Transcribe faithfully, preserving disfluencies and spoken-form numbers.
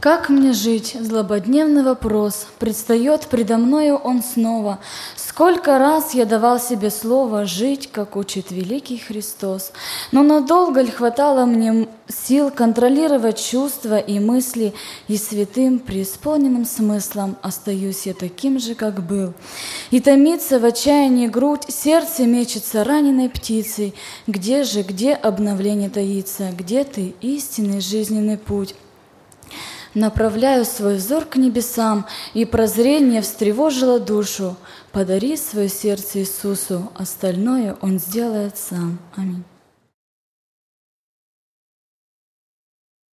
Как мне жить? Злободневный вопрос. Предстает предо мною он снова. Сколько раз я давал себе слово жить, как учит великий Христос. Но надолго ли хватало мне сил контролировать чувства и мысли, и святым, преисполненным смыслом остаюсь я таким же, как был. И томится в отчаянии грудь, сердце мечется раненой птицей. Где же, где обновление таится, где ты, истинный жизненный путь? Направляю свой взор к небесам, и прозрение встревожило душу. Подари свое сердце Иисусу, остальное Он сделает сам. Аминь.